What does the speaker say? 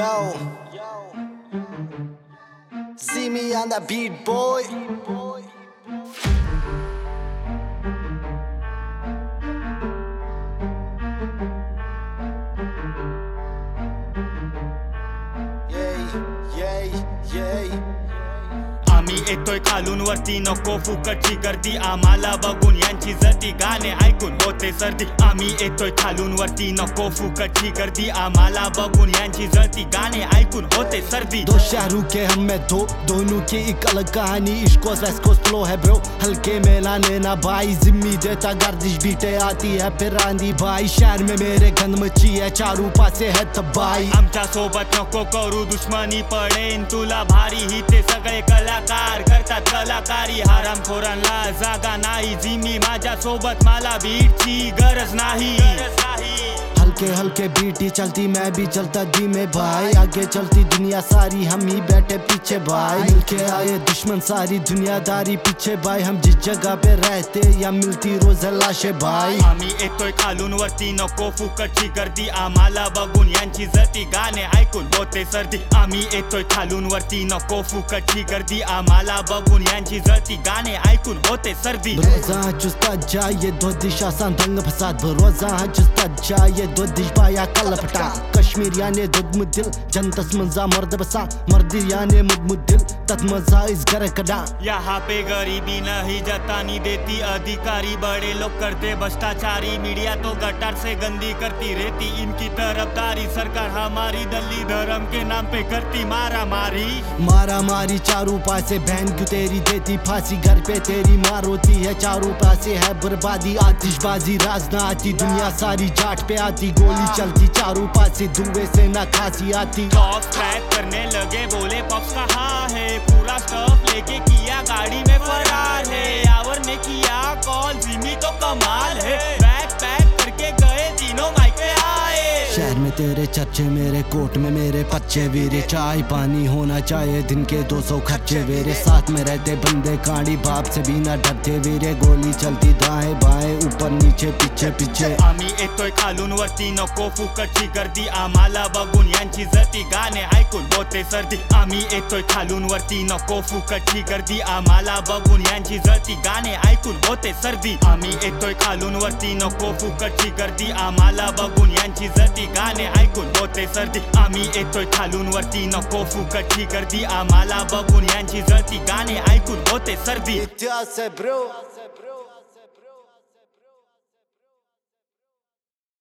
Yo, see me on that beat, boy. आम्ही येतोय खालून वरती, नको फुकटची गर्दी. आम्हाला बघून यांची जती, गाणे ऐकून होते सर्दी. आम्ही येतोय खालून वरती, नको फुकटची गर्दी. आम्हाला बघून यांची जती, गाणे ऐकून होते सर्दी. दो शहरों के हम में दो, दोनों की एक अलग कहानी. East coast west coast flow है ब्रो, हल्के में लाने ना भाई. जिम्मी देता गर्दिश, बीटे आती है फिर आंधी भाई. शहर में मेरे गंद मची है, चारों पासे है तबाही. आमच्या सोबत नको करू दुश्मनी, पडेन तुला भारी. ही ते सगळे कलाकार करतात कलाकारी. हरामखोरांना जागा नाही. जिम्मी माझ्या सोबत, मला बीटची गरज नाही. हल्के हल्के बीटी चलती, मैं भी चलता धीमे भाई. आगे चलती दुनिया सारी, हम ही बैठे पीछे भाई. मिलके आए दुश्मन सारी दुनियादारी पीछे भाई. हम जिस जगह पे रहते या मिलती रोज लाशे भाई. आम्ही येतोय खालून वरती, नको फुकटची गर्दी. आम्हाला बघून यांची जती, गाणे ऐकून होते सर्दी. आम्ही येतोय खालून वरती, नको फुकटची गर्दी. आम्हाला बघून यांची जती, गाणे ऐकून होते सर्दी. रोजा चुस्ता जाए दो दिशा दंग फसाद. रोजा चुस्ता जाए दो दिश बाया कलपटा. कश्मीर याने दुध मुदिल, जनतस मजा मर्द बसा. मर्दी याने मुदिल, तत मजा इस घर कड़ा. यहाँ पे गरीबी नहीं जतानी देती अधिकारी. बड़े लोग करते भ्रष्टाचारी, मीडिया तो गटार से गंदी करती रहती. इनकी तरफदारी सरकार हमारी, दली धर्म के नाम पे करती मारा मारी. मारा मारी चारों पासे, बहन क्यों तेरी देती फांसी. घर पे तेरी मार होती है, चारों पासे है बर्बादी. आतिशबाजी राज ना आती, दुनिया सारी जाट पे आती. गोली चलती चारों पासे, धुएं से ना खांसी आती. टॉप ट्रैक करने लगे, बोले पॉप्स कहाँ है. पूरा स्टॉप लेके किया गाड़ी में फरार है. यावर ने किया कॉल, जिम्मी तो कमाल है. बैग पैक करके गए, तीनों माइक पे आए. शहर में तेरे चर्चे, मेरे कोट में मेरे बच्चे वीरे. चाय पानी होना चाहिए, दिन के 200 खर्चे वीरे. साथ में रहते बंदे कांडी, बाप से भी ना डरते वीरे. गोली चलती दाएं बाएं, ऊपर नीचे पीछे पीछे. आम्ही येतोय खालून वरती, नको फुकटची गर्दी. आम्हाला बघून यांची जती, गाणे ऐकून होते सर्दी. आम्ही येतोय खालून वरती, नको फुकटची गर्दी. आम्हाला बघून यांची जती, गाणे ऐकून होते सर्दी. आम्ही येतोय खालून वरती, नको फुकटची गर्दी. आम्हाला बघून यांची जती, गाणे ऐकून होते सर्दी. आम्ही येतोय खालून वरती, नको फुकटची गर्दी. आम्हाला बघून यांची जती, गाणे ऐकून होते सर्दी. इतिहास है ब्रो.